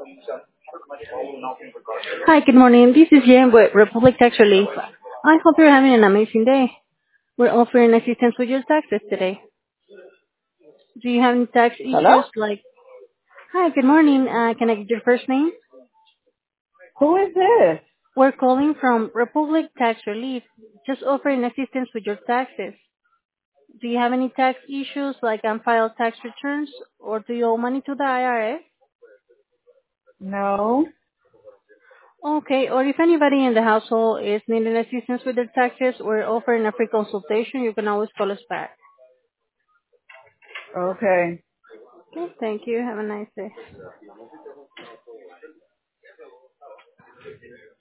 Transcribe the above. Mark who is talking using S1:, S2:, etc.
S1: Hi, good morning. This is Jen with Republic Tax Relief. I hope you're having an amazing day. We're offering assistance with your taxes today. Do you have any tax
S2: Hello?
S1: issues like... Hi, good morning. Can I get your first name?
S2: Who is this?
S1: We're calling from Republic Tax Relief, just offering assistance with your taxes. Do you have any tax issues like unfiled tax returns, or do you owe money to the IRS?
S2: No.
S1: Okay, or if anybody in the household is needing assistance with their taxes, we're offering a free consultation. You can always call us back.
S2: Okay.
S1: Okay, thank you. Have a nice day.